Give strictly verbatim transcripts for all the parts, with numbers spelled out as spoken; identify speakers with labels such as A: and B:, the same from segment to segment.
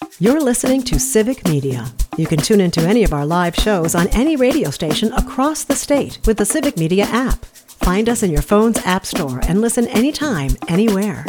A: You're listening to Civic Media. You can tune into any of our live shows on any radio station across the state with the Civic Media app. Find us in your phone's app store and listen anytime, anywhere.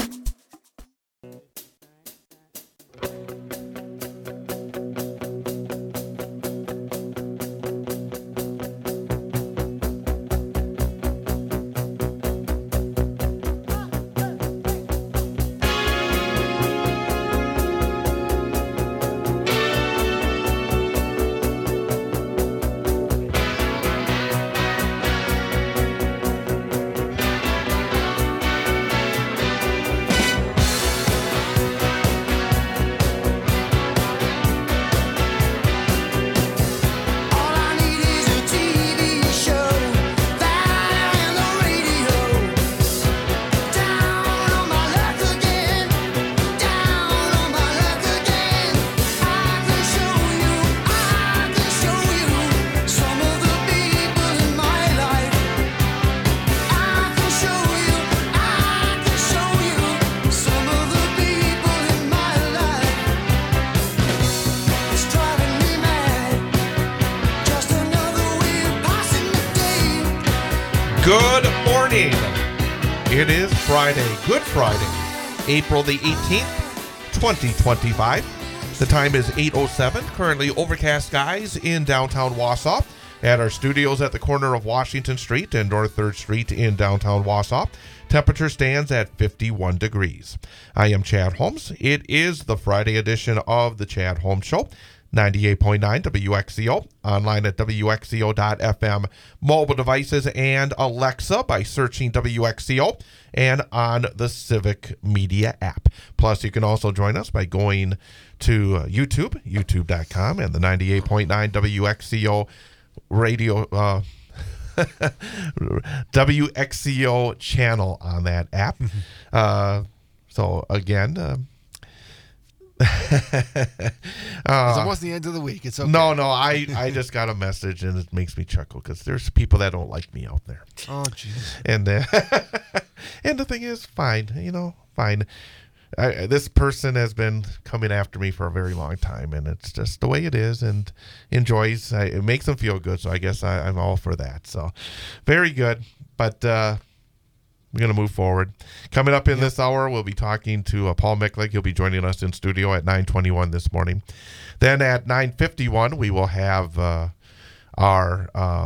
B: Good morning. It is Friday, Good Friday, April the eighteenth, twenty twenty-five. The time is eight oh seven. Currently overcast skies in downtown Wausau. At our studios at the corner of Washington Street and North third Street in downtown Wausau. Temperature stands at fifty-one degrees. I am Chad Holmes. It is the Friday edition of the Chad Holmes Show. ninety-eight point nine W X C O, online at W X C O dot F M, mobile devices and Alexa by searching W X C O, and on the Civic Media app. Plus, you can also join us by going to YouTube, YouTube dot com, and the ninety-eight point nine W X C O radio, uh, W X C O channel on that app. uh, so, again, uh,
C: uh, it's almost the end of the week. It's okay.
B: No, no, I, I just got a message and it makes me chuckle because there's people that don't like me out there.
C: Oh, jeez.
B: And uh, and the thing is, fine, you know, fine. I, this person has been coming after me for a very long time, and it's just the way it is. And enjoys, I, it makes them feel good. So I guess I, I'm all for that. So very good, but. Uh, We're going to move forward. Coming up in yep. this hour, we'll be talking to uh, Paul Micklich. He'll be joining us in studio at nine twenty-one this morning. Then at nine fifty-one, we will have uh, our uh,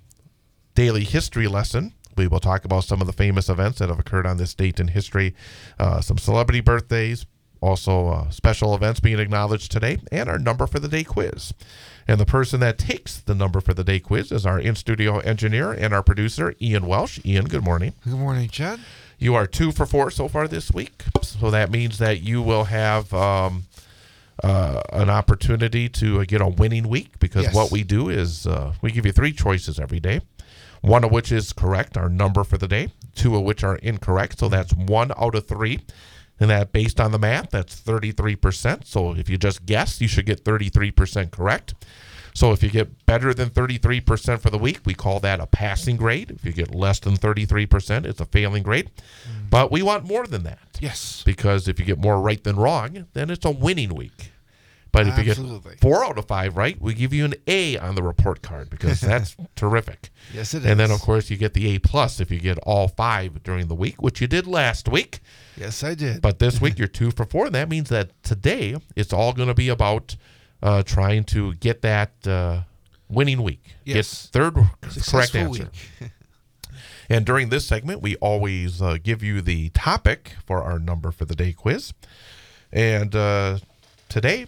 B: daily history lesson. We will talk about some of the famous events that have occurred on this date in history, uh, some celebrity birthdays, also uh, special events being acknowledged today, and our number for the day quiz. And the person that takes the number for the day quiz is our in-studio engineer and our producer, Ian Welsh. Ian, good morning.
C: Good morning, Chad.
B: You are two for four so far this week. So that means that you will have um, uh, an opportunity to uh, get a winning week because yes. what we do is uh, we give you three choices every day, one of which is correct, our number for the day, two of which are incorrect. So that's one out of three. And that, based on the math, that's thirty-three percent. So if you just guess, you should get thirty-three percent correct. So if you get better than thirty-three percent for the week, we call that a passing grade. If you get less than thirty-three percent, it's a failing grade. Mm. But we want more than that.
C: Yes.
B: Because if you get more right than wrong, then it's a winning week. But if
C: Absolutely.
B: you get four out of five right, we give you an A on the report card because that's terrific.
C: Yes, it is.
B: And then, of course, you get the A plus if you get all five during the week, which you did last week.
C: Yes, I did.
B: But this week you're two for four, and that means that today it's all going to be about uh, trying to get that uh, winning week.
C: Yes.
B: Get third
C: Successful
B: correct answer.
C: Week.
B: And during this segment, we always uh, give you the topic for our number for the day quiz. And uh, today,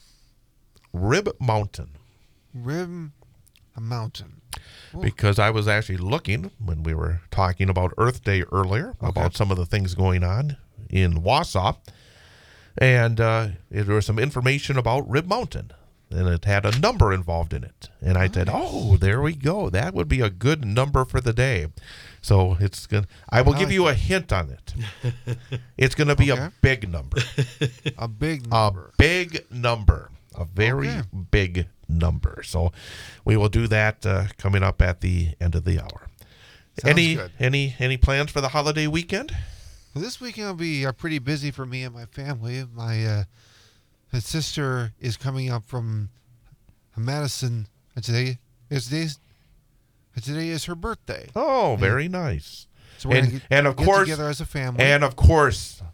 B: Rib Mountain.
C: Rib Mountain. Ooh.
B: Because I was actually looking when we were talking about Earth Day earlier
C: okay.
B: about some of the things going on in Wausau. And uh, there was some information about Rib Mountain. And it had a number involved in it. And I nice. said, oh, there we go. That would be a good number for the day. So it's gonna. I will I give like you that. a hint on it. It's going to be okay. a big number.
C: A big number.
B: A big number. A very okay. big number. So we will do that uh, coming up at the end of the hour.
C: Sounds
B: any
C: good.
B: any any plans for the holiday weekend?
C: Well, this weekend will be uh, pretty busy for me and my family. My uh, his sister is coming up from Madison. And today is today's, and today is her birthday.
B: Oh, very nice.
C: So we're
B: And,
C: gonna get,
B: and of
C: get
B: course,
C: together as a family.
B: and of course,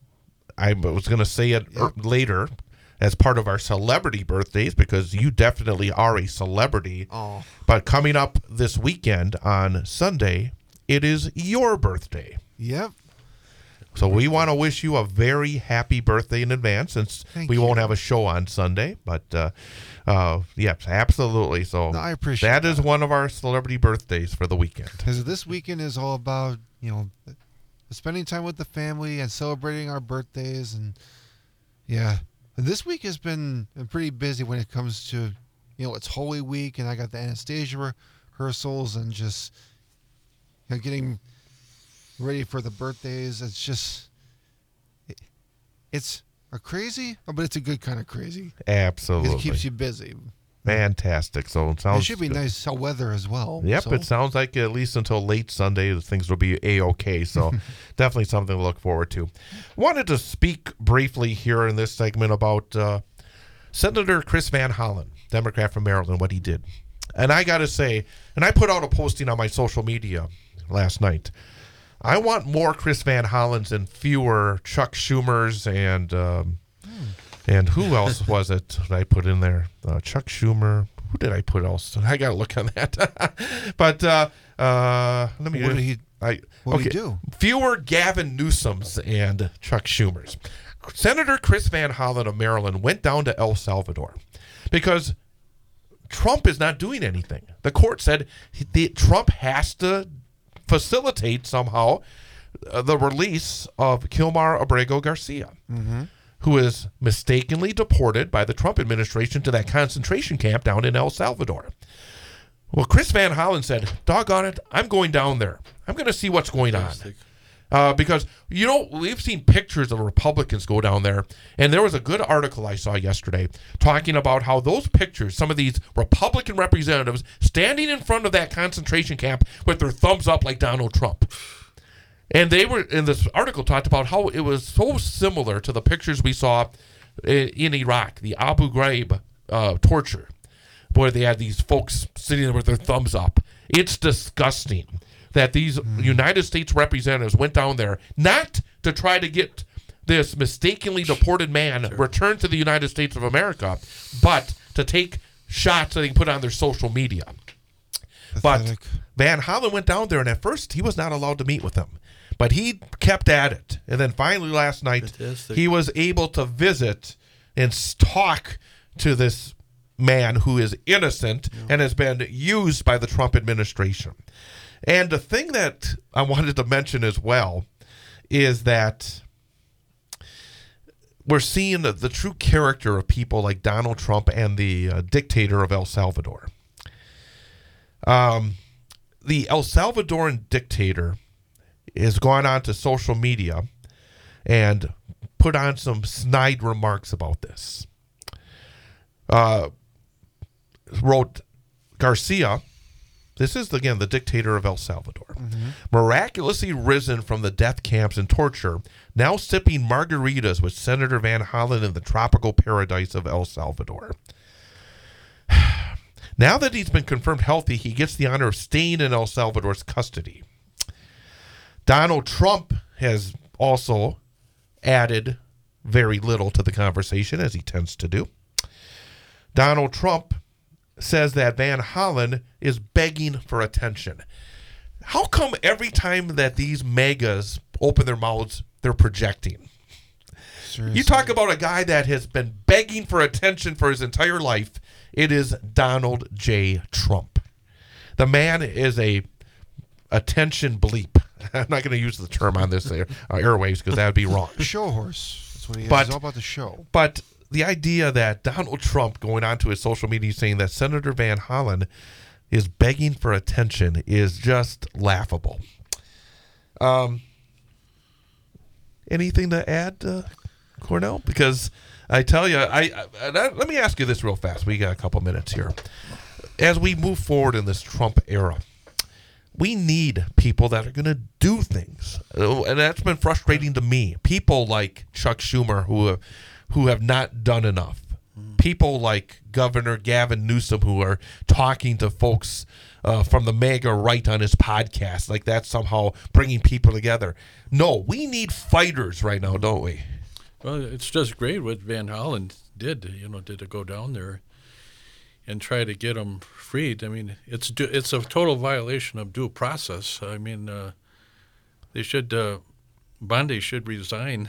B: I was going to say it
C: Yep.
B: later as part of our celebrity birthdays because you definitely are a celebrity.
C: oh,
B: But coming up this weekend on Sunday, it is your birthday.
C: yep.
B: So we want to wish you a very happy birthday in advance since
C: Thank
B: we
C: you.
B: won't have a show on Sunday. But, uh, uh, yes, absolutely. So
C: No, I appreciate
B: that
C: that.
B: is one of our celebrity birthdays for the weekend.
C: Because this weekend is all about, you know, spending time with the family and celebrating our birthdays. And, yeah. And this week has been pretty busy when it comes to, you know, it's Holy Week, and I got the Anastasia rehearsals and just, you know, getting ready for the birthdays. It's just, it, it's a crazy, but it's a good kind of crazy.
B: Absolutely.
C: It keeps you busy.
B: Fantastic. So it sounds
C: It should be
B: good.
C: nice weather as well.
B: Yep,
C: so.
B: it sounds like at least until late Sunday, things will be A-okay. So definitely something to look forward to. Wanted to speak briefly here in this segment about uh, Senator Chris Van Hollen, Democrat from Maryland, what he did. And I got to say, and I put out a posting on my social media last night. I want more Chris Van Hollens and fewer Chuck Schumers and um, and who else was it that I put in there? Uh, Chuck Schumer. Who did I put else? I got to look on that. But uh, uh, let me.
C: What did he-
B: I,
C: what did
B: okay.
C: he do?
B: Fewer Gavin Newsoms and Chuck Schumers. Senator Chris Van Hollen of Maryland went down to El Salvador because Trump is not doing anything. The court said he, the, Trump has to facilitate somehow uh, the release of Kilmar Abrego Garcia,
C: Mm-hmm.
B: who is mistakenly deported by the Trump administration to that concentration camp down in El Salvador. Well, Chris Van Hollen said, doggone it, I'm going down there. I'm going to see what's going on. Uh, because, you know, we've seen pictures of Republicans go down there, and there was a good article I saw yesterday talking about how those pictures, some of these Republican representatives standing in front of that concentration camp with their thumbs up like Donald Trump. And they were, in this article, talked about how it was so similar to the pictures we saw in, in Iraq, the Abu Ghraib uh, torture, where they had these folks sitting there with their thumbs up. It's disgusting that these mm. United States representatives went down there not to try to get this mistakenly deported man sure. returned to the United States of America, but to take shots that they can put on their social media.
C: Pathetic.
B: But Van Hollen went down there, and at first he was not allowed to meet with them. But he kept at it. And then finally last night,
D: Fantastic.
B: he was able to visit and talk to this man who is innocent yeah. and has been used by the Trump administration. And the thing that I wanted to mention as well is that we're seeing the, the true character of people like Donald Trump and the uh, dictator of El Salvador. Um, the El Salvadoran dictator has gone on to social media and put on some snide remarks about this. Uh, wrote Garcia, this is, again, the dictator of El Salvador, mm-hmm. miraculously risen from the death camps and torture, now sipping margaritas with Senator Van Hollen in the tropical paradise of El Salvador. Now that he's been confirmed healthy, he gets the honor of staying in El Salvador's custody. Donald Trump has also added very little to the conversation, as he tends to do. Donald Trump says that Van Hollen is begging for attention. How come every time that these megas open their mouths, they're projecting? Seriously. You talk about a guy that has been begging for attention for his entire life. It is Donald J. Trump. The man is a attention bleep. I'm not going to use the term on this air, uh, airwaves because that would be wrong.
C: Show horse. That's what he is.
B: But,
C: He's all about the show.
B: But the idea that Donald Trump going onto his social media saying that Senator Van Hollen is begging for attention is just laughable. Um, anything to add, uh, Cornell? Because I tell you, I, I, I let me ask you this real fast. We got a couple minutes here. As we move forward in this Trump era, we need people that are going to do things. And that's been frustrating to me. People like Chuck Schumer who have, who have not done enough. Mm. People like Governor Gavin Newsom who are talking to folks uh, from the MAGA right on his podcast, like that's somehow bringing people together. No, we need fighters right now, don't we?
D: Well, it's just great what Van Hollen did, you know, did to go down there and try to get them freed. I mean, it's du- it's a total violation of due process. I mean, uh, they should, uh, Bondi should resign.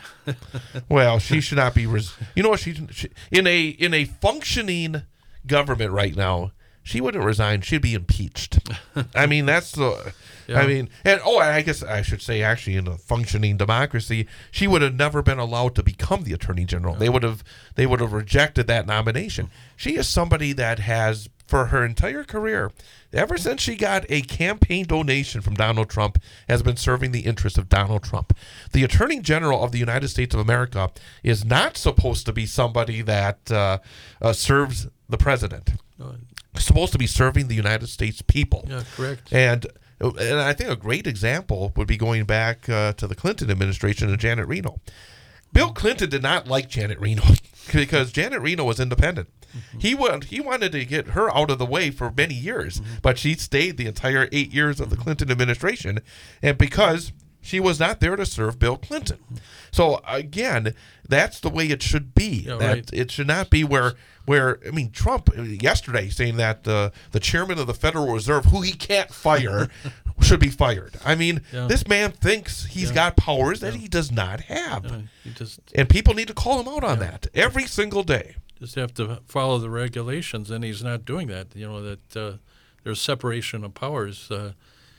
B: Well, she should not be, res- you know what, she, she in a in a functioning government right now, she wouldn't resign, she'd be impeached. I mean, that's the, yeah. I mean, and oh, I guess I should say actually in a functioning democracy, she would have never been allowed to become the Attorney General. No. They would have, they would have rejected that nomination. She is somebody that has, for her entire career, ever since she got a campaign donation from Donald Trump, has been serving the interests of Donald Trump. The Attorney General of the United States of America is not supposed to be somebody that uh, uh, serves the president. No. Supposed to be serving the United States people.
D: Yeah, correct.
B: And and I think a great example would be going back uh, to the Clinton administration and Janet Reno. Bill Clinton did not like Janet Reno because Janet Reno was independent. Mm-hmm. He went, he wanted to get her out of the way for many years, mm-hmm. but she stayed the entire eight years of the Clinton administration, and because she was not there to serve Bill Clinton. So again, that's the way it should be.
D: Yeah,
B: that
D: right.
B: It should not be where where I mean, Trump yesterday saying that uh, the chairman of the Federal Reserve, who he can't fire, should be fired. I mean, yeah. this man thinks he's yeah. got powers that yeah. he does not have, yeah, he just, and people need to call him out on yeah. that every single day.
D: Just have to follow the regulations, and he's not doing that. You know that uh, there's separation of powers. Uh,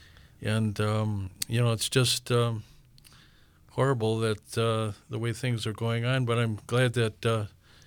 D: And, um, you know, it's just um, horrible that uh, the way things are going on. But I'm glad that uh,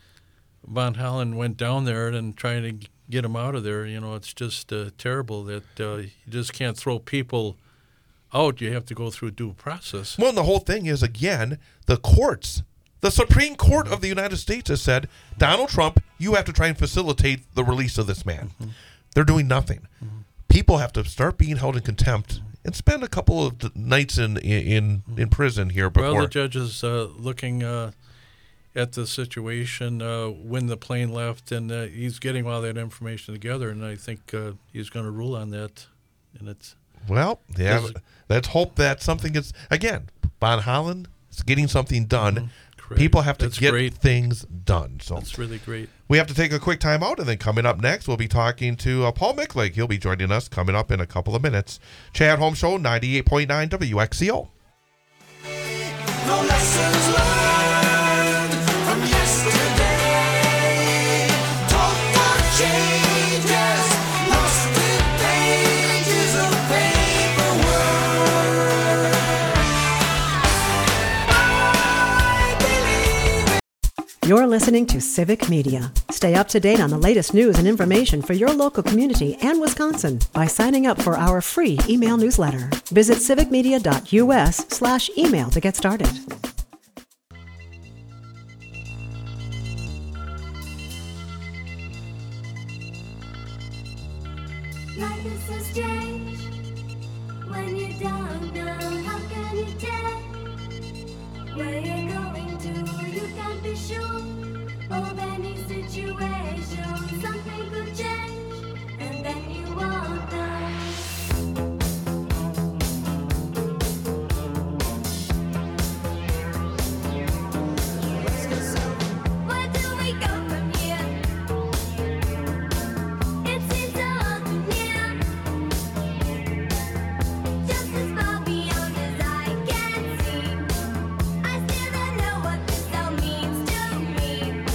D: Van Hollen went down there and trying to get him out of there. You know, it's just uh, terrible that uh, you just can't throw people out. You have to go through due process.
B: Well, and the whole thing is, again, the courts. The Supreme Court of the United States has said, Donald Trump, you have to try and facilitate the release of this man. Mm-hmm. They're doing nothing. Mm-hmm. People have to start being held in contempt and spend a couple of nights in in, in prison here before.
D: Well, the judge is uh, looking uh, at the situation uh, when the plane left, and uh, he's getting all that information together, and I think uh, he's going to rule on that. And it's
B: well, yeah. Let's hope that something gets again. Van Hollen is getting something done. Mm-hmm. People have to
D: That's
B: get
D: great.
B: things done. So
D: that's really great.
B: We have to take a quick time out, and then coming up next, we'll be talking to uh, Paul Micklig. He'll be joining us coming up in a couple of minutes. Chad Holmes Show, ninety-eight point nine W X C O.
E: No lessons learned from yesterday. Talk for changes, lost in pages of paperwork.
A: You're listening to Civic Media. Stay up to date on the latest news and information for your local community and Wisconsin by signing up for our free email newsletter. Visit civicmedia.us slash email to get started.
F: Life is so strange when you don't know how can you tell where you're going to. You can't be sure of any situation. Something could change and then you won't know. Where do we go from here? It seems so unnear, just as far beyond as I can see. I still don't know what this all means to me.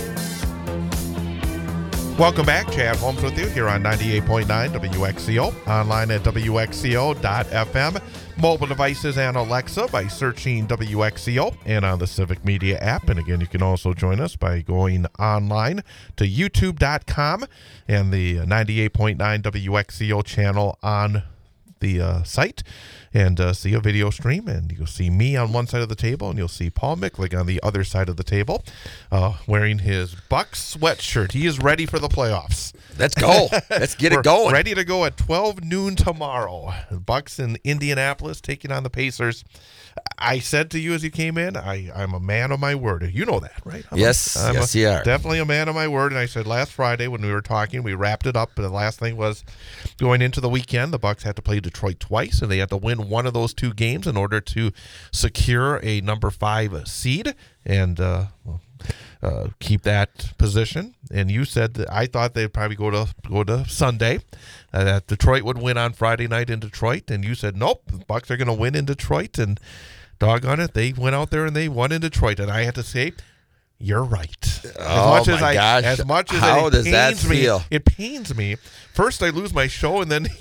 B: Welcome back. Chad Holmes with you here on ninety-eight point nine W X C O. Online at W X C O dot F M. Mobile devices and Alexa by searching W X C O, and on the Civic Media app. And again, you can also join us by going online to YouTube dot com and the ninety-eight point nine W X C O channel on the uh, site, and uh, see a video stream, and you'll see me on one side of the table, and you'll see Paul Micklig on the other side of the table, uh, wearing his Bucks sweatshirt. He is ready for the playoffs.
G: Let's go. Let's get
B: We're
G: it going.
B: Ready to go at twelve noon tomorrow. Bucks in Indianapolis taking on the Pacers. I said to you as you came in, I, I'm a man of my word. You know that, right? I'm
G: Yes,
B: a, I'm
G: yes,
B: a,
G: you are.
B: Definitely a man of my word. And I said last Friday when we were talking, we wrapped it up. And the last thing was going into the weekend, the Bucks had to play Detroit twice, and they had to win one of those two games in order to secure a number five seed and uh, uh, keep that position. And you said that I thought they'd probably go to go to Sunday. Uh, that Detroit would win on Friday night in Detroit, and you said nope, the Bucks are going to win in Detroit, and doggone it, they went out there and they won in Detroit, and I had to say, you're right. As
G: Oh,
B: much as
G: my
B: I,
G: gosh.
B: as much as
G: How
B: it
G: does
B: pains
G: that
B: me,
G: feel?
B: it pains me. First, I lose my show, and then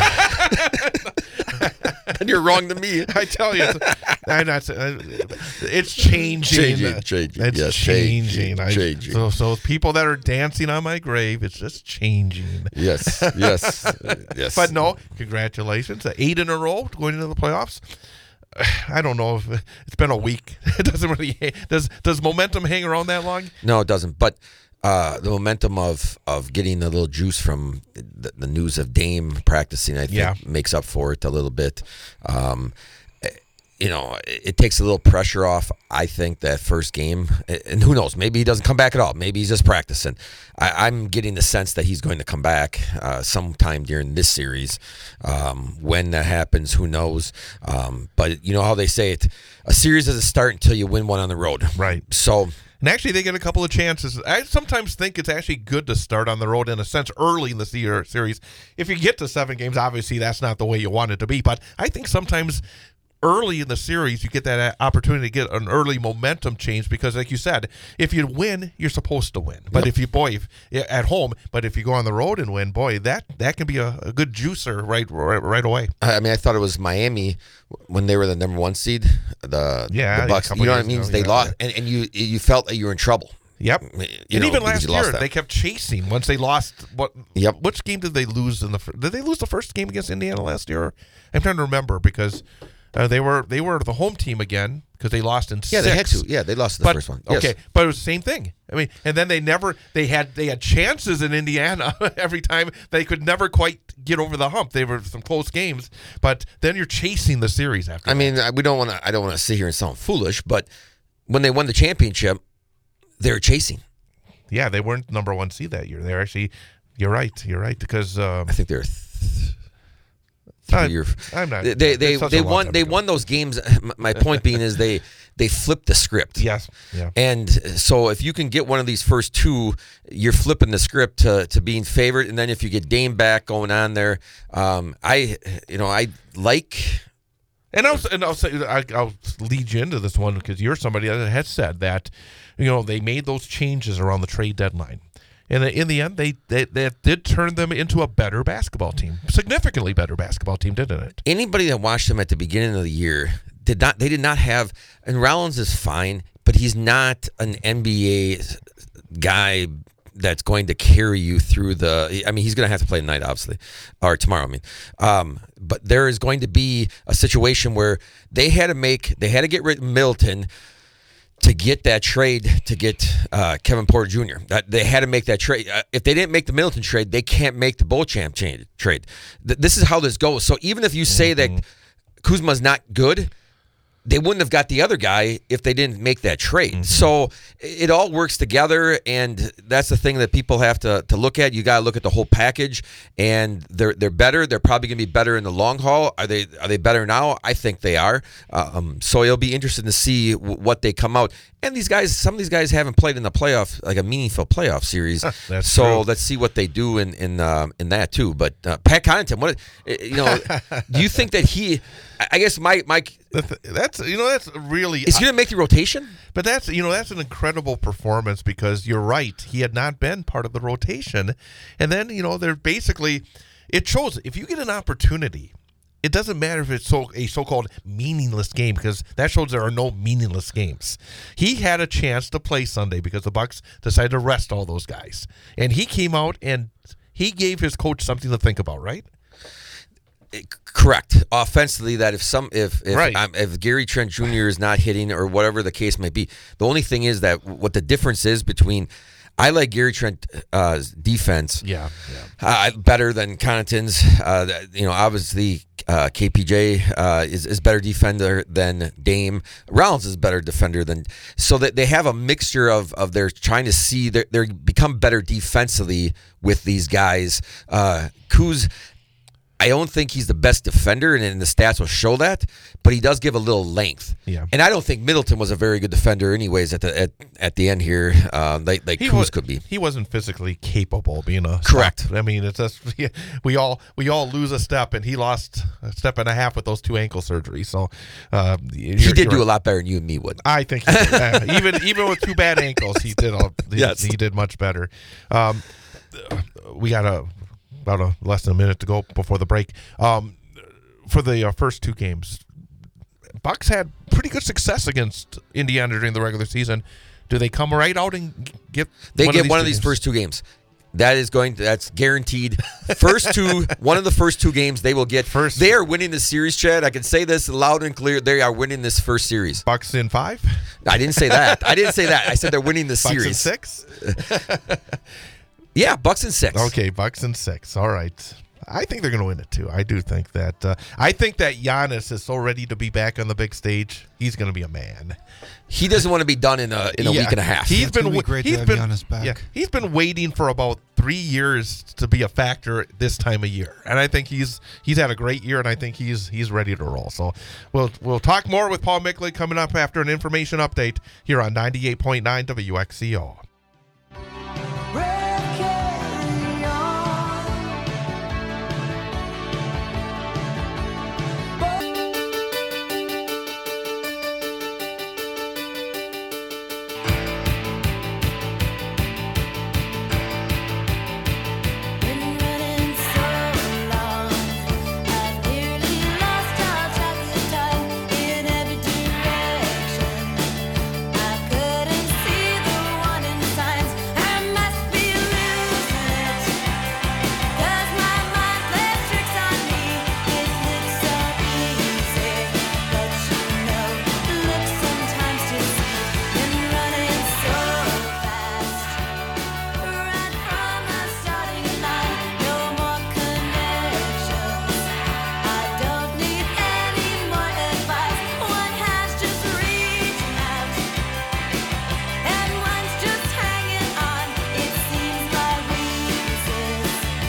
G: And you're wrong to me.
B: I tell you, it's, I'm not. uh, It's changing.
G: Changing, changing.
B: It's
G: Yes,
B: changing.
G: changing,
B: I-
G: changing.
B: So, so people that are dancing on my grave, it's just changing.
G: Yes, yes, yes.
B: But no, congratulations. Eight in a row going into the playoffs. I don't know if it's been a week. It doesn't really does does momentum hang around that long?
G: No, it doesn't. But uh, the momentum of, of getting a little juice from the, the news of Dame practicing, I think,
B: Yeah.
G: makes up for it a little bit. Um, you know, it, it takes a little pressure off, I think, that first game. And who knows? Maybe he doesn't come back at all. Maybe he's just practicing. I, I'm getting the sense that he's going to come back uh, sometime during this series. Um, when that happens, who knows? Um, but you know how they say it, a series doesn't start until you win one on the road.
B: Right.
G: So
B: And actually, they get a couple of chances. I sometimes think it's actually good to start on the road in a sense early in the se- series. If you get to seven games, obviously that's not the way you want it to be. But I think sometimes early in the series, you get that opportunity to get an early momentum change because, like you said, if you win, you're supposed to win. But
G: Yep.
B: if you, boy, if, at home, but if you go on the road and win, boy, that that can be a, a good juicer right, right right away.
G: I mean, I thought it was Miami when they were the number one seed. The
B: Yeah,
G: the
B: a
G: Bucks.
B: couple
G: You know what I
B: years
G: mean?
B: ago,
G: they
B: yeah,
G: lost,
B: yeah.
G: and, and you you felt that you were in trouble.
B: Yep.
G: You
B: and
G: know,
B: even
G: because
B: last
G: you lost
B: year,
G: that.
B: they kept chasing once they lost. What?
G: Yep.
B: Which game did they lose in the? fir- Did they lose the first game against Indiana last year? I'm trying to remember because uh, they were they were the home team again because they lost in
G: Yeah,
B: six.
G: they had to. Yeah, they lost the
B: But,
G: first one. Yes.
B: Okay, but it was the same thing. I mean, and then they never they had they had chances in Indiana every time. They could never quite get over the hump. They were some close games, but then you're chasing the series after.
G: I
B: that.
G: mean, I- we don't want to. I don't want to sit here and sound foolish, but when they won the championship, they were chasing.
B: yeah, they weren't number one seed that year. They're actually. You're right. You're right because. Um,
G: I think they're. Th-
B: I-
G: three or-
B: I'm not.
G: They they they,
B: it's such
G: they
B: a long
G: won
B: time
G: they
B: ago.
G: won those games. My point being is they they flipped the script.
B: Yes. Yeah.
G: And so if you can get one of these first two, you're flipping the script to, to being favored. And then if you get Dame back going on there, um, I you know I like.
B: And I'll and I'll say I, I'll lead you into this one because you're somebody that has said that, you know, they made those changes around the trade deadline, and in the end, they they, they did turn them into a better basketball team, significantly better basketball team, didn't it?
G: Anybody that watched them at the beginning of the year did not. They did not have. And Rollins is fine, but he's not an N B A guy that's going to carry you through the. I mean, he's going to have to play tonight, obviously, or tomorrow. I mean, um, but there is going to be a situation where they had to make. They had to get rid of Middleton to get that trade to get uh, Kevin Porter Junior That they had to make that trade. Uh, if they didn't make the Middleton trade, they can't make the Beauchamp cha- trade. Th- this is how this goes. So even if you say that Kuzma's not good, they wouldn't have got the other guy if they didn't make that trade.
B: Mm-hmm.
G: So it all works together, and that's the thing that people have to, to look at. You got to look at the whole package, and they're they're better. They're probably going to be better in the long haul. Are they are they better now? I think they are. Um, so it'll be interesting to see w- what they come out. And these guys, some of these guys haven't played in the playoff, like a meaningful playoff series.
B: That's
G: so
B: true.
G: let's see what they do in in um, in that too. But uh, Pat Connaughton, what you know? Do you think that he? I guess my my
B: That's you know that's really
G: is he going to make the rotation?
B: But that's you know that's an incredible performance because you're right. He had not been part of the rotation, and then you know they're basically it shows if you get an opportunity. It doesn't matter if it's so a so-called meaningless game because that shows there are no meaningless games. He had a chance to play Sunday because the Bucks decided to rest all those guys, and he came out and he gave his coach something to think about. Right?
G: Correct. Offensively, that if some if if,
B: Right.
G: um, if Gary Trent Junior is not hitting or whatever the case may be, the only thing is that what the difference is between I like Gary Trent's uh, defense.
B: Yeah, yeah.
G: Uh, better than Connaughton's. Uh, that- you know, obviously uh, K P J uh, is is better defender than Dame. Rollins is better defender than. So that they have a mixture of of they're trying to see they they become better defensively with these guys. Uh, Kuz, I don't think he's the best defender, and, and the stats will show that. But he does give a little length.
B: Yeah.
G: And I don't think Middleton was a very good defender, anyways. At the at, at the end here, uh, like like
B: He
G: Kuz
B: was,
G: could be.
B: He wasn't physically capable of being a
G: Correct.
B: stop. I mean, it's just we all we all lose a step, and he lost a step and a half with those two ankle surgeries. So uh,
G: He did do a lot better than you and me would.
B: I think he did. Uh, even even with two bad ankles, he did. A, he,
G: Yes.
B: he did much better. Um, we got a about a less than a minute to go before the break. Um, for the uh, first two games, Bucks had pretty good success against Indiana during the regular season. Do they come right out and get?
G: They
B: one
G: get
B: of these
G: one
B: two
G: of these
B: games?
G: first two games. That is going to, that's guaranteed. First two, one of the first two games they will get.
B: First-
G: They are winning the series, Chad. I can say this loud and clear. They are winning this first series.
B: Bucks in five.
G: I didn't say that. I didn't say that. I said they're winning the
B: Bucks in
G: series.
B: six.
G: Yeah, Bucks and six.
B: Okay, Bucks in six. All right. I think they're going to win it too. I do think that. Uh, I think that Giannis is so ready to be back on the big stage. He's going to be a man.
G: He doesn't want to be done in a in a
B: Yeah.
G: week and a half.
B: He's
C: It's
B: been
C: gonna be
B: wa-
C: great to
B: he's
C: have
B: been
C: Giannis back.
B: yeah, he's been waiting for about three years to be a factor this time of year, and I think he's he's had a great year, and I think he's he's ready to roll. So we'll we'll talk more with Paul Mickley coming up after an information update here on ninety-eight point nine W X C O.
F: Been running so long, I've nearly lost all track of time in every direction. I couldn't see the warning signs. I must be losing it, 'cause my mind plays tricks on me. It looks so easy, but you know, look sometimes to see. Been running so fast. Right from the starting line, no more connections. I don't need any more advice. One has just reaching out, and one's just hanging on. It seems my reasons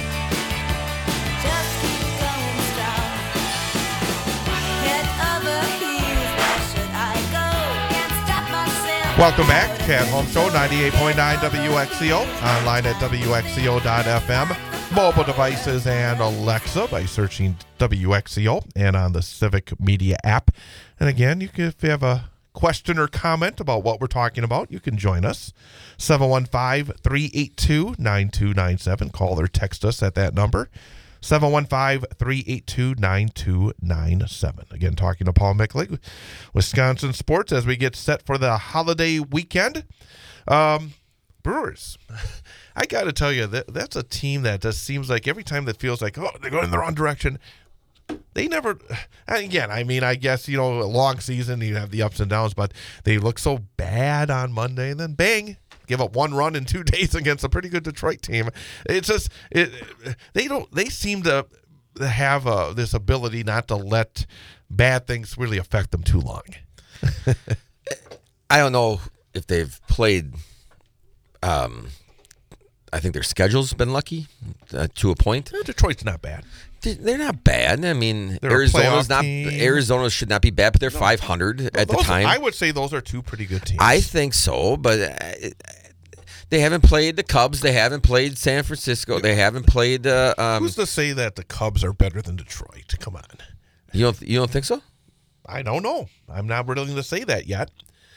F: just keep going strong. Head over heels, where should I go? Can't stop myself.
B: Welcome back, Cat Home Show, ninety-eight point nine W X C O, online at W X C O dot F M, mobile devices and Alexa by searching W X C O, and on the Civic Media app. And again, you can, if you have a question or comment about what we're talking about, you can join us, seven one five, three eight two, nine two nine seven. Call or text us at that number, seven one five, three eight two, nine two nine seven. Again, talking to Paul Mickley, Wisconsin Sports, as we get set for the holiday weekend. Um, Brewers, I got to tell you, that that's a team that just seems like every time that feels like, oh, they're going in the wrong direction, they never, and again, I mean, I guess, you know, a long season, you have the ups and downs, but they look so bad on Monday, and then bang, give up one run in two days against a pretty good Detroit team. It's just, it, they don't, they seem to have uh, this ability not to let bad things really affect them too long.
G: I don't know if they've played. Um, I think their schedule's been lucky uh, to a point.
B: Eh, Detroit's not bad.
G: They're not bad. I mean,
B: They're a
G: Arizona's
B: playoff
G: not.
B: team.
G: Arizona should not be bad, but they're five hundred at the
B: Those-
G: time.
B: I would say those are two pretty good teams.
G: I think so, but uh, they haven't played the Cubs. They haven't played San Francisco. They haven't played. Uh, um,
B: Who's to say that the Cubs are better than Detroit? Come on.
G: you don't. You don't think so?
B: I don't know. I'm not willing to say that yet.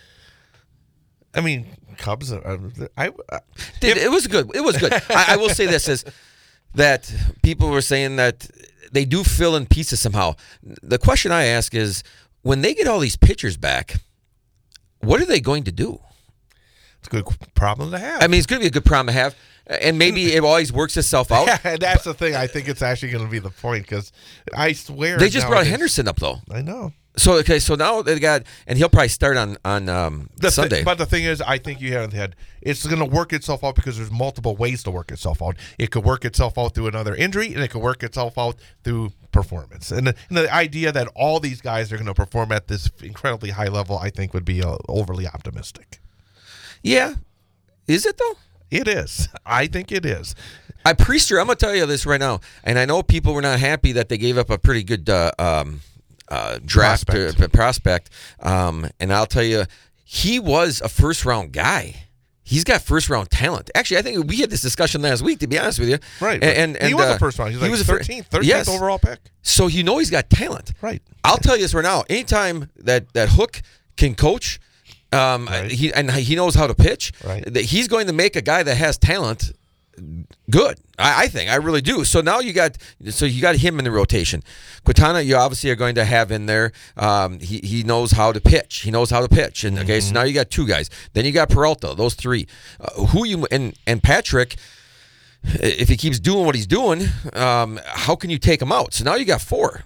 B: I mean, Cubs. Are, I, I
G: It, it was good. It was good. I, I will say this is that people were saying that they do fill in pieces somehow. The question I ask is, when they get all these pitchers back, what are they going to do?
B: it's a good problem to have.
G: I mean, it's going to be a good problem to have, and maybe it always works itself out.
B: and that's the thing. I think it's actually going to be the point because I swear
G: They just brought
B: nowadays-
G: Henderson up though.
B: I know.
G: So okay, so now they got, and he'll probably start on on um,
B: The thi-
G: Sunday.
B: but the thing is, I think you haven't had. It's going to work itself out because there's multiple ways to work itself out. It could work itself out through another injury, and it could work itself out through performance. And the, and the idea that all these guys are going to perform at this incredibly high level, I think, would be uh, overly optimistic.
G: Yeah, is it though?
B: It is. I think it is.
G: I Priester, I'm gonna tell you this right now, and I know people were not happy that they gave up a pretty good uh, um, uh, draft
B: Prospect.
G: uh, prospect, um, and I'll tell you, he was a first round guy. He's got first round talent. Actually, I think we had this discussion last week. To be honest with you,
B: Right.
G: And, and, and
B: he was
G: uh,
B: a first round. He was like
G: a fir-
B: thirteenth, thirteenth
G: yes.
B: overall pick.
G: So you know he's got talent.
B: Right.
G: I'll tell you this right now. Anytime that that Hook can coach, um,
B: Right.
G: he and he knows how to pitch,
B: Right.
G: that he's going to make a guy that has talent good. I, I think I really do. So now you got so you got him in the rotation. Quintana, you obviously are going to have in there. Um, he he knows how to pitch. He knows how to pitch. And okay, so now you got two guys. Then you got Peralta. Those three. Uh, who you and and Patrick. If he keeps doing what he's doing, um, how can you take him out? So now you got four.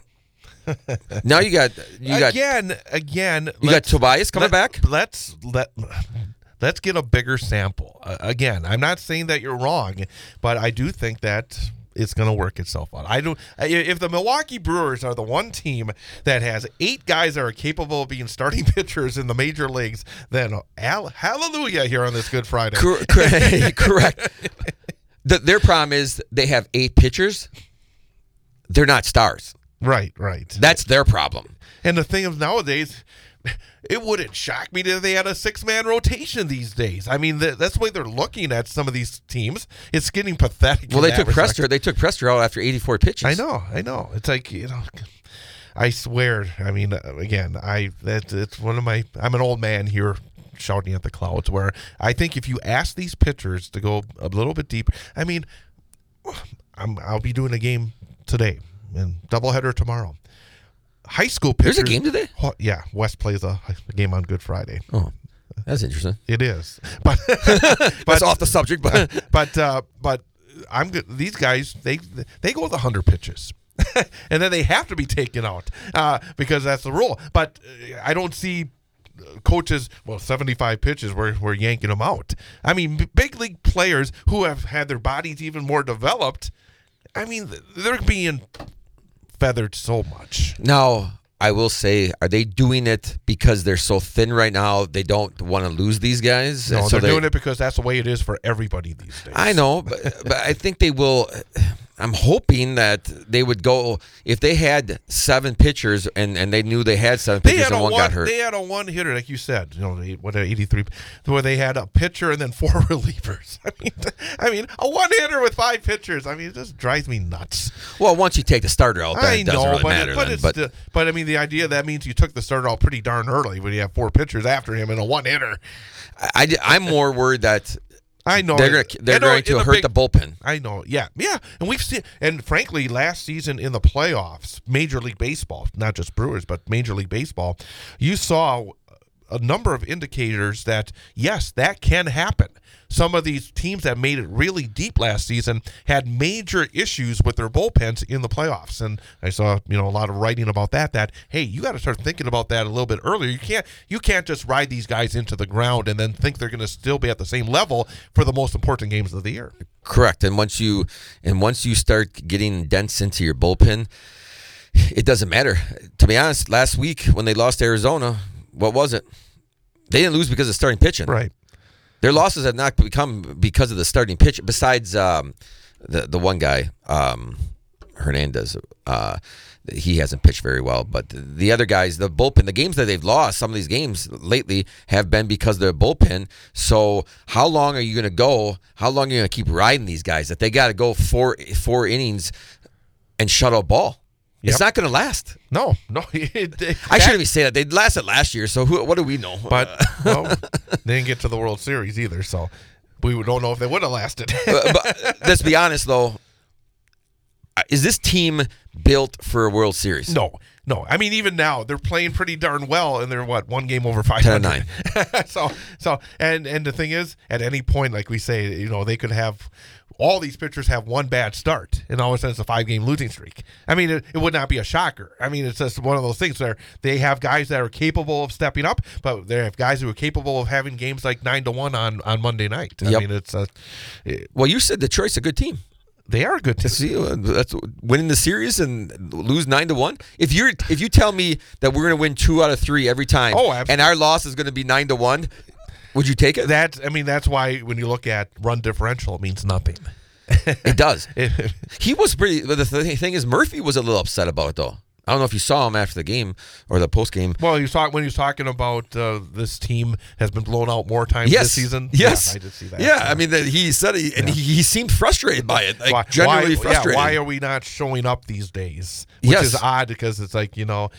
G: Now you got you got
B: again, again.
G: you got Tobias coming back.
B: Let's let let's get a bigger sample. Uh, again, I'm not saying that you're wrong, but I do think that it's going to work itself out. I do. If the Milwaukee Brewers are the one team that has eight guys that are capable of being starting pitchers in the major leagues, then al- hallelujah here on this Good Friday.
G: Cor- cor- correct. The, their problem is they have eight pitchers. They're not stars.
B: Right, right.
G: That's their problem.
B: And the thing is, nowadays, it wouldn't shock me if they had a six-man rotation these days. I mean, th- that's the way they're looking at some of these teams. It's getting pathetic.
G: Well,
B: in
G: they
B: that
G: took
B: respect.
G: Prester. They took Prester out after eighty-four pitches.
B: I know, I know. It's like, you know, I swear. I mean, uh, again, I that it's one of my. I'm an old man here shouting at the clouds. Where I think if you ask these pitchers to go a little bit deeper, I mean, I'm I'll be doing a game today and doubleheader tomorrow. High school pitchers.
G: There's a game today?
B: Oh, yeah, West plays a, a game on Good Friday.
G: Oh, that's interesting.
B: It is, but
G: That's
B: but
G: off the subject, but
B: but uh, but I'm good. These guys they they go with one hundred pitches, and then they have to be taken out uh, because that's the rule. But uh, I don't see coaches. Well, seventy-five pitches. We're we're yanking them out. I mean, b- big league players who have had their bodies even more developed. I mean, they're being feathered so much.
G: now I will say, are they doing it because they're so thin right now? They don't want to lose these guys.
B: No,
G: and so
B: they're
G: they-
B: doing it because that's the way it is for everybody these days.
G: I know, but, but I think they will. I'm hoping that they would go if they had seven pitchers and, and they knew they had seven
B: They
G: pitchers
B: had,
G: and
B: a
G: one,
B: one,
G: got hurt.
B: they had a one hitter, like you said, you know, they- what eighty-three, where they had a pitcher and then four relievers. I mean, I mean, a one hitter with five pitchers. I mean, it just drives me nuts.
G: Well, once you take the starter out, then
B: I
G: it doesn't
B: know,
G: really
B: but
G: matter.
B: it, but
G: then,
B: it's
G: but
B: still, but I mean, the idea that means you took the starter out pretty darn early when you have four pitchers after him and a one hitter.
G: I, am more worried that
B: I know
G: they're going
B: it-
G: they're
B: I know
G: going
B: in
G: to
B: the
G: hurt
B: big-
G: the bullpen.
B: I know, yeah, yeah, and we've seen, and frankly, last season in the playoffs, Major League Baseball, not just Brewers, but Major League Baseball, you saw a number of indicators that yes, that can happen. Some of these teams that made it really deep last season had major issues with their bullpens in the playoffs, and I saw you know a lot of writing about that. That hey, you got to start thinking about that a little bit earlier. You can't you can't just ride these guys into the ground and then think they're going to still be at the same level for the most important games of the year.
G: Correct. And once you and once you start getting dense into your bullpen, it doesn't matter. To be honest, last week when they lost to Arizona, what was it? They didn't lose because of starting pitching.
B: Right.
G: Their losses have not become because of the starting pitch. Besides um, the the one guy, um, Hernandez, uh, he hasn't pitched very well. But the other guys, the bullpen, the games that they've lost, some of these games lately have been because of their bullpen. So how long are you going to go? How long are you going to keep riding these guys? That they got to go four four innings and shut a ball.
B: Yep.
G: It's not going to last.
B: No, no. It, it,
G: I shouldn't even say that. They lasted last year, so who, what do we know?
B: But well, they didn't get to the World Series either, so we don't know if they would have lasted.
G: but, but let's be honest, though. is this team built for a World Series?
B: No, no. I mean, even now they're playing pretty darn well, and they're what one game over five
G: ten
B: hundred.
G: and nine.
B: so, so, and and the thing is, at any point, like we say, you know, they could have all these pitchers have one bad start, and all of a sudden it's a five-game losing streak. I mean, it, it would not be a shocker. I mean, it's just one of those things where they have guys that are capable of stepping up, but they have guys who are capable of having games like nine to one on on Monday night. I
G: Yep.
B: mean, it's a, it,
G: Well, you said Detroit's a good team.
B: they are a good team.
G: See, uh, that's winning the series and lose nine to one. If you're if you tell me that we're going to win two out of three every time,
B: Oh, absolutely.
G: and our loss is going to be nine to one, would you take it?
B: That I mean, that's why when you look at run differential, it means nothing.
G: It does.
B: It-
G: He was pretty. But the th- thing is, Murphy was a little upset about it, though. I don't know if you saw him after the game or the post game.
B: Well, he was talk, when he was talking about uh, this team has been blown out more times
G: Yes,
B: this season.
G: yes,
B: Yeah, I did see that.
G: Yeah,
B: So,
G: I mean, that he said he, and he, he seemed frustrated by it, like
B: why,
G: generally
B: why,
G: frustrated.
B: Yeah, why are we not showing up these days? Which
G: Yes.
B: is odd because it's like, you know,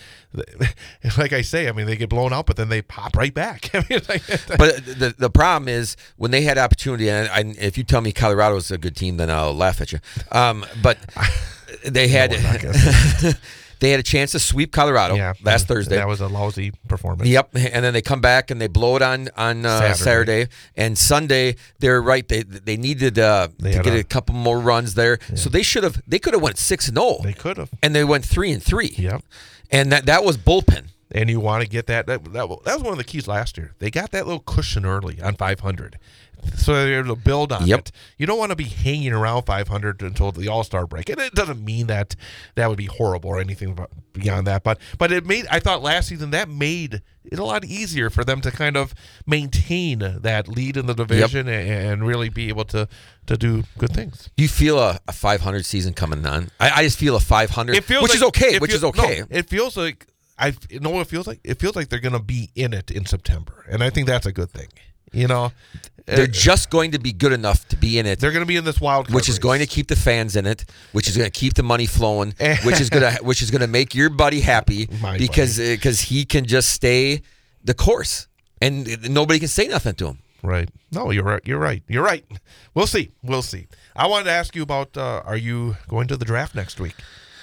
B: like I say, I mean, they get blown out, but then they pop right back. I mean, like,
G: But the the problem is when they had opportunity, and I, if you tell me Colorado is a good team, then I'll laugh at you. Um, but they had
B: No, we're not gonna say
G: they had a chance to sweep Colorado
B: yeah,
G: last Thursday.
B: That was a lousy performance.
G: Yep, and then they come back and they blow it on on uh, Saturday.
B: Saturday.
G: and Sunday. They're right. They they needed uh,
B: They
G: to
B: had
G: get a,
B: a-
G: couple more runs there, so they should have. They could have went six and zero,
B: They could have.
G: and they went three and three.
B: Yep.
G: and that that was bullpen.
B: And you want to get that, that. That that was one of the keys last year. They got that little cushion early on five hundred. So they're able to build on
G: Yep.
B: it. You don't want to be hanging around five hundred until the All-Star break. And it doesn't mean that that would be horrible or anything about- beyond that. But but it made, I thought last season, that made it a lot easier for them to kind of maintain that lead in the division and, and really be able to, to do good things.
G: Do you feel a, a five hundred season coming on? I, I just feel a five hundred,
B: It feels
G: which
B: like-
G: is okay.
B: it
G: Which
B: feel-
G: is okay.
B: no, it feels like, I you know what it feels like? It feels like they're going to be in it in September. And I think that's a good thing. You know?
G: They're
B: Uh,
G: just going to be good enough to be in it.
B: They're going to be in this wild card
G: Which is
B: race.
G: going to keep the fans in it, which is going to keep the money flowing, which is going to which is going to make your buddy happy
B: My
G: because because he can just stay the course and nobody can say nothing to him.
B: Right. No, you're right. You're right. You're right. We'll see. We'll see. I wanted to ask you about, uh, are you going to the draft next week?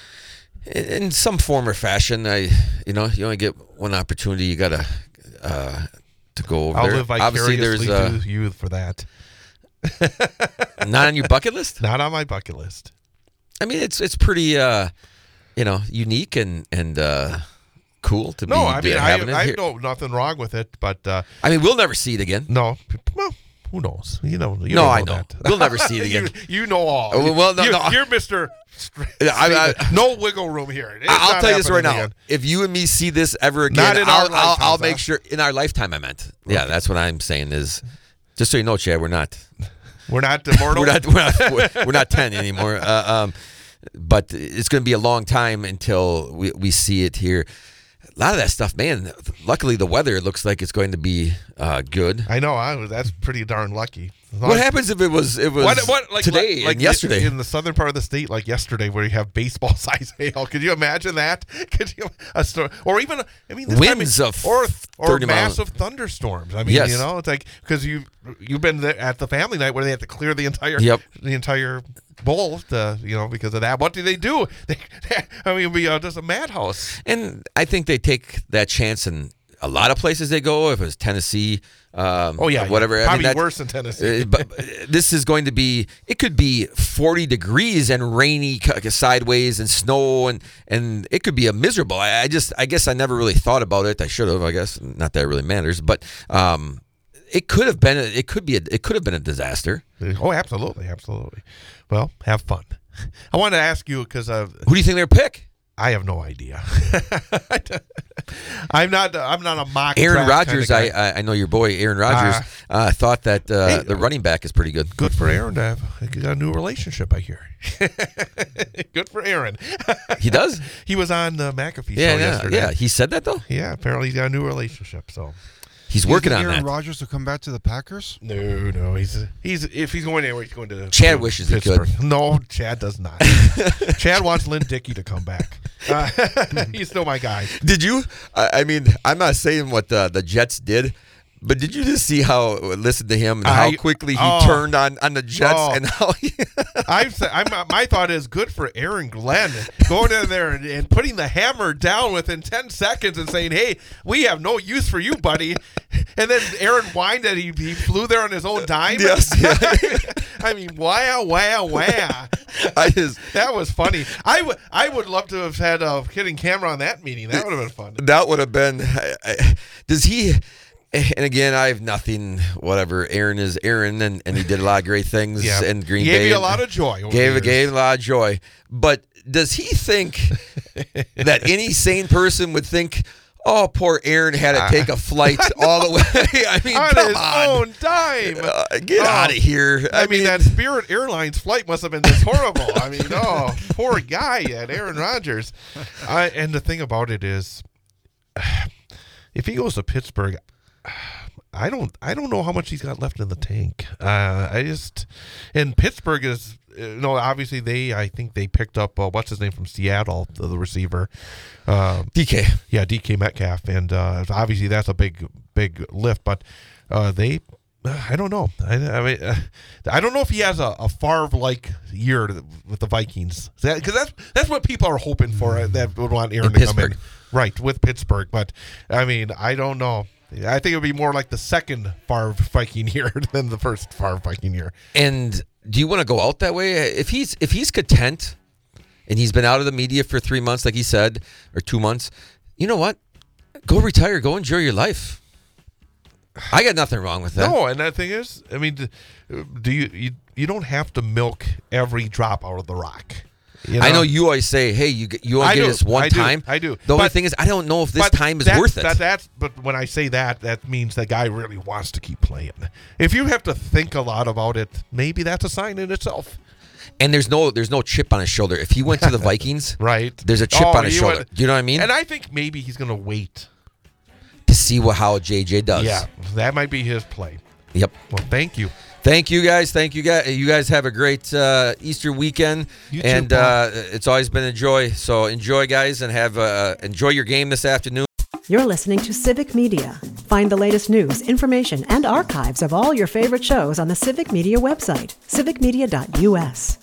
G: In, in some form or fashion, I you know you only get one opportunity. You gotta uh, to go over
B: I'll
G: there.
B: live
G: Obviously,
B: vicariously
G: there's uh,
B: through you for that.
G: not on your bucket list.
B: Not on my bucket list.
G: I mean, it's it's pretty uh, you know unique and and uh, cool to
B: No,
G: be
B: I mean, I,
G: having it
B: I
G: here.
B: know nothing wrong with it, but uh,
G: I mean, we'll never see it again.
B: no. Well, who knows? You know. You
G: No,
B: don't
G: I know.
B: That.
G: We'll never see it
B: you,
G: again.
B: you know all.
G: Oh, well, no,
B: you,
G: no.
B: You're Mister
G: I- I-
B: no wiggle room here. It's
G: I'll
B: not
G: tell you this right
B: happening
G: now.
B: again.
G: If you and me see this ever again,
B: Not in
G: I'll,
B: our
G: I'll, I'll
B: lifetimes,
G: make
B: huh?
G: sure in our lifetime. I meant. Yeah, that's what I'm saying. Is just so you know, Chad, we're not
B: We're not immortal.
G: we're not we're not we're, we're not ten anymore. Uh, um, but it's going to be a long time until we we see it here. A lot of that stuff, man. Luckily, the weather looks like it's going to be uh, good.
B: I know. I, that's pretty darn lucky. As long
G: What
B: as-
G: happens if it was it was
B: What, what, like,
G: today
B: like, like
G: and yesterday?
B: in the southern part of the state, like yesterday, where you have baseball size hail. Could you imagine that? Could you a storm, or even I mean, this
G: Winds
B: time,
G: of
B: or or
G: thirty miles.
B: massive thunderstorms. I mean,
G: Yes.
B: you know, it's like because you you've been there at the family night where they have to clear the entire
G: Yep.
B: the entire bowl, to, you know, because of that. What do they do? They, I mean, it'd be uh, just a madhouse.
G: And I think they take that chance in a lot of places they go. If it was Tennessee, um,
B: Oh yeah,
G: whatever.
B: yeah.
G: I
B: Probably
G: mean, that-
B: worse than Tennessee.
G: Uh, but this is going to be. It could be forty degrees and rainy, c- sideways, and snow, and and it could be a miserable. I, I just, I guess, I never really thought about it. I should have. I guess not that it really matters, but um, it could have been. A, it could be. A, it could have been a disaster.
B: Oh, absolutely, absolutely. Well, have fun. I wanted to ask you because uh,
G: Who do you think they'll pick?
B: I have no idea. I'm not. I'm not a mock.
G: Aaron
B: draft
G: Rodgers.
B: kind of guy.
G: I, I I know your boy Aaron Rodgers. uh, thought that uh,
B: Hey,
G: the running back is pretty good.
B: Good for Aaron to have he got a new relationship. I hear. Good for Aaron.
G: He does.
B: He was on the McAfee
G: Yeah,
B: show
G: yeah,
B: yesterday.
G: yeah. He said that though.
B: Yeah, apparently he's got a new relationship. So
G: He's
C: Do you
G: working
C: think
G: on
C: Aaron
G: that.
C: Rodgers will come back to the Packers?
B: no, no, he's he's if he's going anywhere, he's going to.
G: Chad
B: to
G: wishes he could.
B: Pittsburgh. No, Chad does not. Chad wants Lynn Dickey to come back. Uh, he's still my guy.
G: Did you? I I mean, I'm not saying what the, the Jets did, But did you just see how listen to him and how
B: I-
G: quickly he
B: oh.
G: turned on, on the Jets
B: Oh.
G: and how he
B: I've said, I'm, my thought is good for Aaron Glenn going in there and, and putting the hammer down within ten seconds and saying, "Hey, we have no use for you, buddy." And then Aaron whined that he, he flew there on his own dime.
G: Yes, yeah.
B: I mean, wow, wow, wow.
G: I just
B: That was funny. I would I would love to have had a hidden camera on that meeting. That would have been fun.
G: that would have been. I- I- Does he? And again, I have nothing. Whatever. Aaron is Aaron, and, and he did a lot of great things
B: Yeah.
G: in Green
B: Gave
G: Bay.
B: you a lot of joy. over
G: Gave
B: the
G: gave
B: years.
G: a lot of joy. But does he think that any sane person would think, "Oh, poor Aaron had to take a flight all the way"? I mean,
B: on
G: come
B: his
G: on,
B: own dime.
G: Uh, get
B: Oh.
G: out of here.
B: I, mean, that Spirit Airlines flight must have been just horrible. I mean, oh, poor guy, that Aaron Rodgers. I, and the thing about it is, if he goes to Pittsburgh, I don't, I don't know how much he's got left in the tank. Uh, I just, and Pittsburgh is, you know, obviously they, I think they picked up uh, what's his name from Seattle, the, the receiver. Um,
G: D K.
B: yeah, D K Metcalf, and uh, obviously that's a big, big lift. But uh, they, uh, I don't know. I, I mean, uh, I don't know if he has a, a Favre-like year to, with the Vikings, because that's that's what people are hoping for. Uh, that would want Aaron
G: In
B: to come in,
G: Pittsburgh.
B: right, with Pittsburgh. But I mean, I don't know. I think it would be more like the second Favre Viking year than the first Favre Viking year.
G: And do you want to go out that way? If he's if he's content, and he's been out of the media for three months, like he said, or two months, you know what? Go retire. Go enjoy your life. I got nothing wrong with that.
B: No, and that thing is, I mean, do you you you don't have to milk every drop out of the rock. You
G: I know you always say, "Hey, you get- you only
B: I
G: get
B: do.
G: this one
B: I do.
G: time."
B: I do.
G: The only
B: But-
G: thing is, I don't know if this
B: But
G: time is
B: that-
G: worth it.
B: That, that's but when I say that, that means the guy really wants to keep playing. If you have to think a lot about it, maybe that's a sign in itself,
G: And there's no there's no chip on his shoulder. If he went to the Vikings,
B: right?
G: there's a chip
B: Oh,
G: on his
B: he
G: shoulder.
B: would-
G: Do you know what I mean?
B: And I think maybe he's going to wait.
G: To see what how J J does.
B: Yeah, that might be his play.
G: Yep.
B: Well, thank you.
G: Thank you guys. Thank you guys. You guys have a great uh, Easter weekend,
C: You too,
G: and
C: Paul.
G: uh, it's always been a joy. So enjoy, guys, and have uh, enjoy your game this afternoon.
A: You're listening to Civic Media. Find the latest news, information, and archives of all your favorite shows on the Civic Media website, civic media dot u s.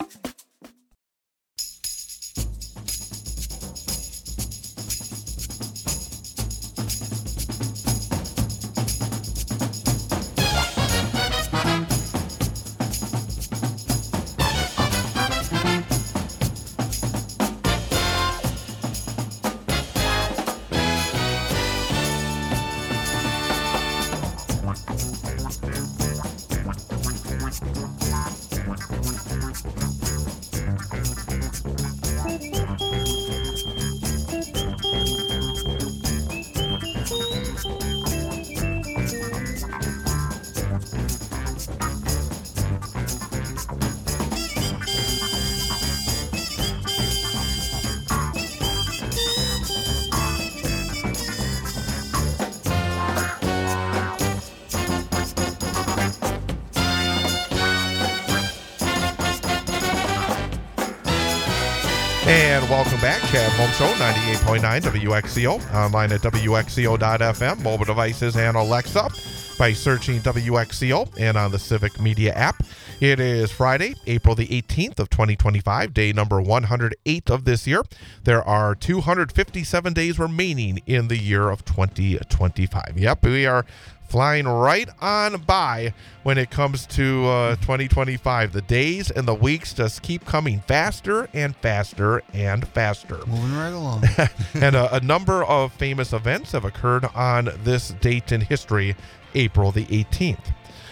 B: And welcome back, Chad Home Show, ninety-eight point nine W X C O, online at W X C O dot F M, mobile devices and Alexa by searching W X C O and on the Civic Media app. It is Friday, April the eighteenth of twenty twenty-five, day number one hundred eight of this year. There are two hundred fifty-seven days remaining in the year of twenty twenty-five. Yep, we are flying right on by when it comes to uh, twenty twenty-five. The days and the weeks just keep coming faster and faster and faster.
C: Moving right along.
B: And a, a number of famous events have occurred on this date in history, April the eighteenth.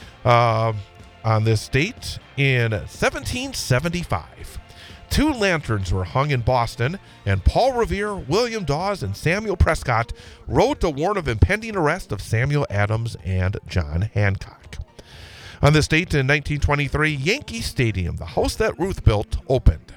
B: Uh, on this date in seventeen seventy-five, two lanterns were hung in Boston, and Paul Revere, William Dawes, and Samuel Prescott wrote to warn of impending arrest of Samuel Adams and John Hancock. On this date in nineteen twenty-three, Yankee Stadium, the house that Ruth built, opened.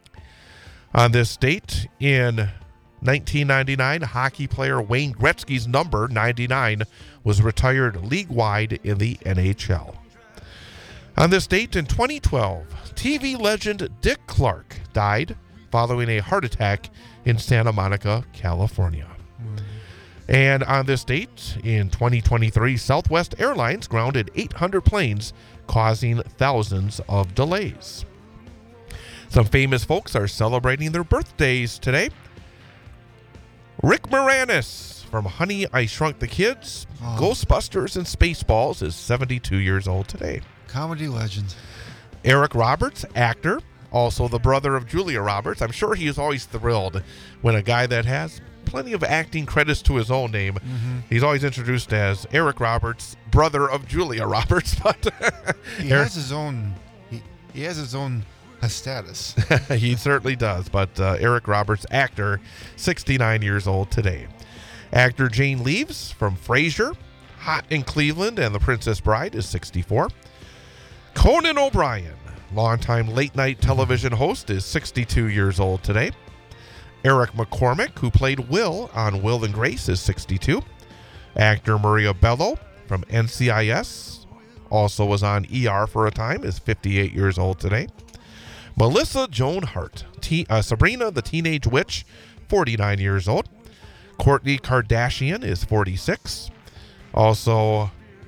B: On this date in nineteen ninety-nine, hockey player Wayne Gretzky's number ninety-nine was retired league-wide in the N H L. On this date in twenty twelve, T V legend Dick Clark died following a heart attack in Santa Monica, California. And on this date, in twenty twenty-three, Southwest Airlines grounded eight hundred planes, causing thousands of delays. Some famous folks are celebrating their birthdays today. Rick Moranis from Honey, I Shrunk the Kids,
C: Oh.
B: Ghostbusters, and Spaceballs is seventy-two years old today.
C: Comedy legend.
B: Eric Roberts, actor, also the brother of Julia Roberts. I'm sure he is always thrilled when a guy that has plenty of acting credits to his own name,
C: Mm-hmm.
B: he's always introduced as Eric Roberts, brother of Julia Roberts. But
C: He
B: Eric-
C: has his own. He, he has his own uh, status.
B: he certainly does. But uh, Eric Roberts, actor, sixty-nine years old today. Actor Jane Leaves from Frasier, Hot in Cleveland, and The Princess Bride is sixty-four. Conan O'Brien, longtime late-night television host, is sixty-two years old today. Eric McCormick, who played Will on Will and Grace, is sixty-two. Actor Maria Bello from N C I S, also was on E R for a time, is fifty-eight years old today. Melissa Joan Hart, T- uh, Sabrina the Teenage Witch, forty-nine years old. Kourtney Kardashian is forty-six. Also,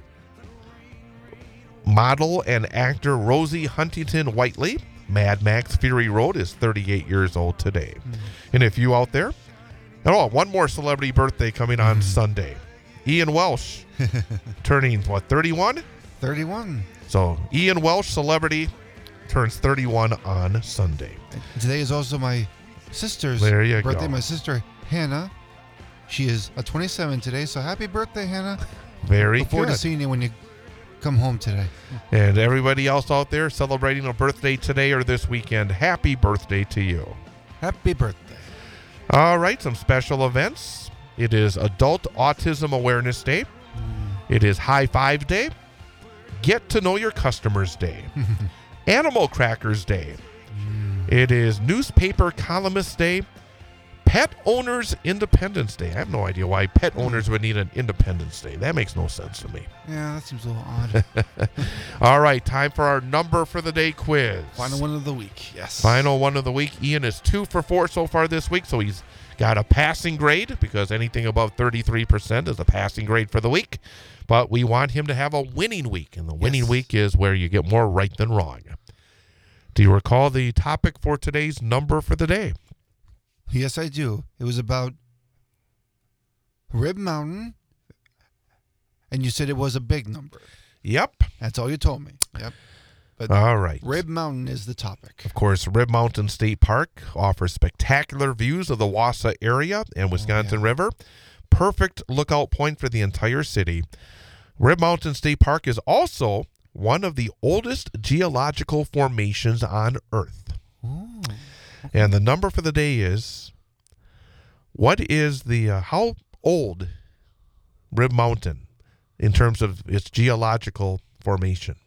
B: model and actor Rosie Huntington Whiteley, Mad Max Fury Road, is thirty-eight years old today. And if you out there, oh, one more celebrity birthday coming on Sunday. Ian Welsh, turning, what, thirty-one?
C: thirty-one.
B: So, Ian Welsh, celebrity, turns thirty-one on Sunday.
C: Today is also my sister's
B: There you
C: birthday.
B: go.
C: My sister Hannah. She is a twenty-seven today, so happy birthday, Hannah.
B: Very
C: Look forward
B: good.
C: to seeing you when you come home today.
B: And everybody else out there celebrating a birthday today or this weekend, happy birthday to you.
C: Happy birthday.
B: All right, some special events. It is Adult Autism Awareness Day. It is High Five Day. Get to Know Your Customers Day. Animal Crackers Day. It is Newspaper Columnist Day. Pet Owners Independence Day. I have no idea why pet owners would need an Independence Day. That makes no sense to me.
C: Yeah, that seems a little odd.
B: All right, time for our number for the day quiz.
C: Final one of the week. Yes.
B: Final one of the week. Ian is two for four so far this week, so he's got a passing grade because anything above thirty-three percent is a passing grade for the week. But we want him to have a winning week, and the winning
C: Yes.
B: week is where you get more right than wrong. Do you recall the topic for today's number for the day?
C: Yes, I do. It was about Rib Mountain, and you said it was a big number.
B: Yep.
C: That's all you told me. Yep. But
B: All right.
C: Rib Mountain is the topic.
B: Of course, Rib Mountain State Park offers spectacular views of the Wausau area and Wisconsin
C: yeah.
B: River. Perfect lookout point for the entire city. Rib Mountain State Park is also one of the oldest geological formations on Earth.
C: Ooh.
B: And the number for the day is, what is the, uh, how old Rib Mountain in terms of its geological formation?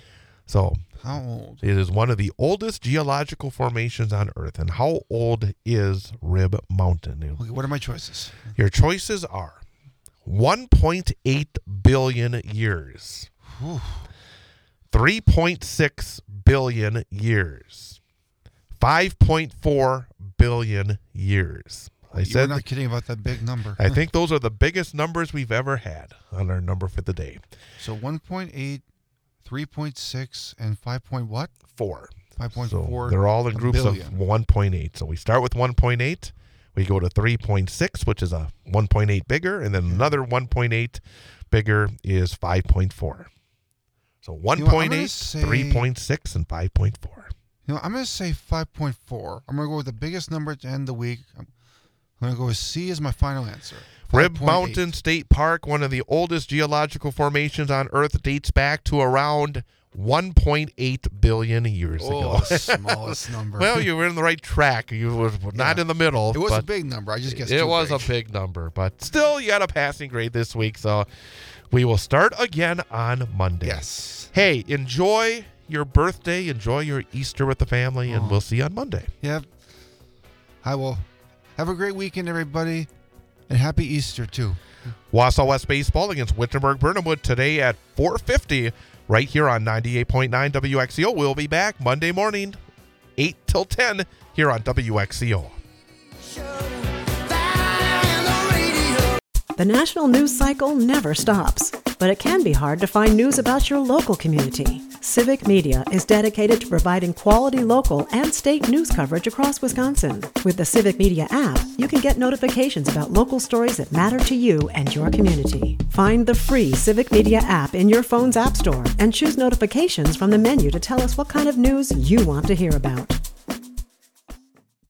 B: So
C: How old?
B: it is one of the oldest geological formations on Earth. And how old is Rib Mountain?
C: Okay, what are my choices?
B: Your choices are one point eight billion years,
C: Whew.
B: three point six billion years, five point four billion years. I
C: You're
B: said,
C: not kidding about that big number.
B: I think those are the biggest numbers we've ever had on our number for the day.
C: So one point eight, three point six, and five point what?
B: Four.
C: five point
B: So
C: four.
B: they're all in groups of
C: billion.
B: one point eight. So we start with one point eight. We go to three point six, which is a one point eight bigger. And then another one point eight bigger is five point four. So one point eight,
C: gonna say-
B: three point six, and five point four.
C: You know, I'm going to say five point four. I'm going to go with the biggest number to end the week. I'm going to go with C as my final answer.
B: Rib
C: five point eight.
B: Mountain State Park, one of the oldest geological formations on Earth, dates back to around one point eight billion years
C: Oh,
B: ago.
C: smallest number.
B: Well, you were in the right track. You were not
C: Yeah.
B: in the middle.
C: It was a
B: but
C: big number. I just guessed
B: It
C: too
B: was
C: big.
B: a big number, but still, you got a passing grade this week. So we will start again on Monday.
C: Yes.
B: Hey, enjoy your birthday. Enjoy your Easter with the family, and
C: Oh.
B: we'll see you on Monday.
C: Yep. I will. Have a great weekend, everybody, and happy Easter too.
B: Wausau West baseball against Wittenberg Burnhamwood today at four fifty right here on ninety-eight point nine W X C O. We'll be back Monday morning, eight till ten here on W X C O.
E: Shut down the radio.
A: The national news cycle never stops, but it can be hard to find news about your local community. Civic Media is dedicated to providing quality local and state news coverage across Wisconsin. With the Civic Media app, you can get notifications about local stories that matter to you and your community. Find the free Civic Media app in your phone's app store and choose notifications from the menu to tell us what kind of news you want to hear about.